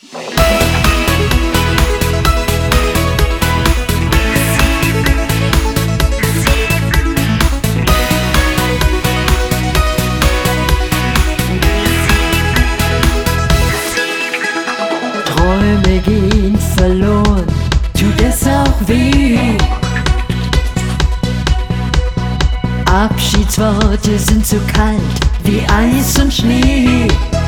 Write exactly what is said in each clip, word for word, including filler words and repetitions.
Träume gehen verloren, tut es auch weh. Abschiedsworte sind so kalt wie Eis und Schnee.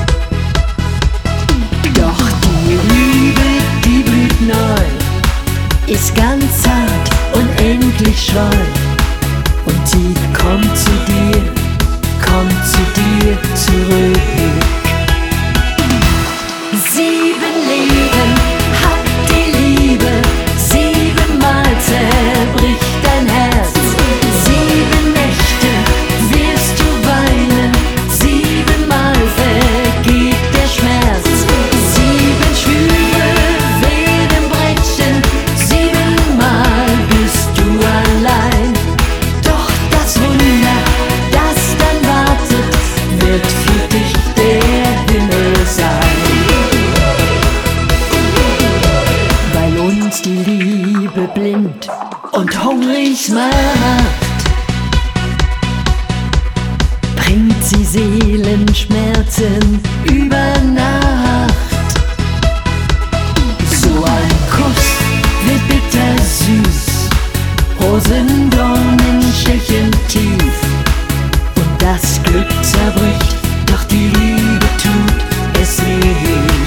Doch die Liebe, die blüht neu, ist ganz zart, unendlich scheu. Und sie kommt zu dir, kommt zu dir zurück. Sieben Leben hat die Liebe, siebenmal zerbricht dein Herz. Sieben Nächte wirst du weinen, siebenmal vergeht der Schmerz. Sieben Schwüre werden brechen, siebenmal bist du allein. Doch das Wunder, das dann wartet, wird für dich der Himmel sein. Die Liebe blind und hungrig macht, bringt sie Seelenschmerzen über Nacht. So ein Kuss wird bitter süß, Rosendornen stechen tief. Und das Glück zerbricht, doch die Liebe tut es nicht.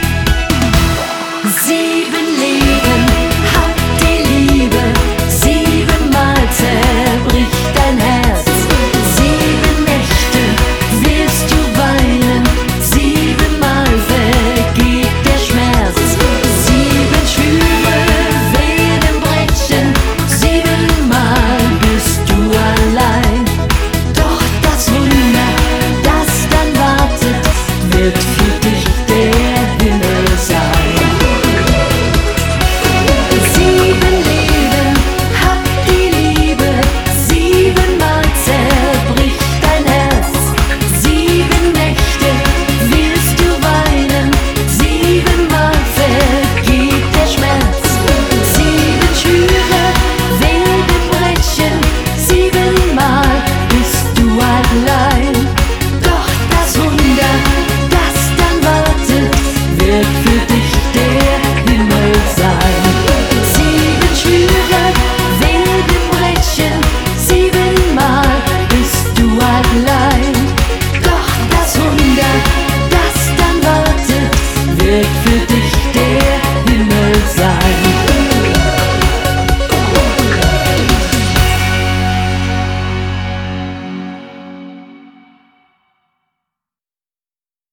Sieben Leben hat die Liebe, siebenmal zerbricht dein Herz. Sieben Nächte wirst du weinen, siebenmal vergeht der Schmerz. Sieben Schwüre werden brechen, siebenmal bist du allein. Doch das Wunder, das dann wartet, wird für dich der Himmel sein. Doch das Wunder, das dann wartet, wird für dich der Himmel sein. Sieben Leben hat die Liebe, siebenmal zerbricht dein Herz. Sieben Nächte wirst du weinen, siebenmal vergeht der Schmerz. Sieben Schwüre werden brechen, siebenmal bist du allein. Doch das Wunder, das dann wartet, wird für dich der Himmel sein. Sieben Leben hat die Liebe, siebenmal zerbricht dein Herz. Sieben Nächte wirst du weinen, siebenmal vergeht der Schmerz. Sieben Schwüre werden brechen, siebenmal bist du allein. Doch das Wunder, das dann wartet, wird für dich der Himmel sein. Sieben Leben hat die Liebe, siebenmal zerbricht dein Herz. Sieben Nächte wirst du weinen, siebenmal bist du allein. Doch das Wunder, das dann wartet, wird für dich der